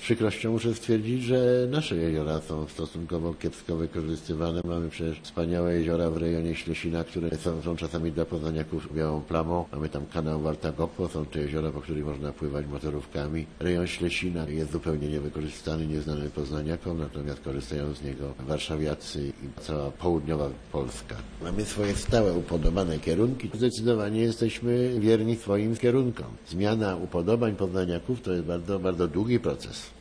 przykrością muszę stwierdzić, że nasze jeziora są stosunkowo kiepsko wykorzystywane. Mamy przecież wspaniałe jeziora w rejonie Ślesina, które są czasami dla poznaniaków białą plamą. Mamy tam kanał Warta-Gokpo, są to jeziora, po których można pływać motorówkami. Rejon Ślesina jest zupełnie niewykorzystany, nieznany poznaniakom, natomiast korzystają z niego warszawiacy i cała południowa Polska. Mamy swoje stałe upodobane kierunki. Zdecydowanie jesteśmy wierni swoim kierunkom. Zmiana upodobań poznaniaków to jest bardzo, bardzo długi proces.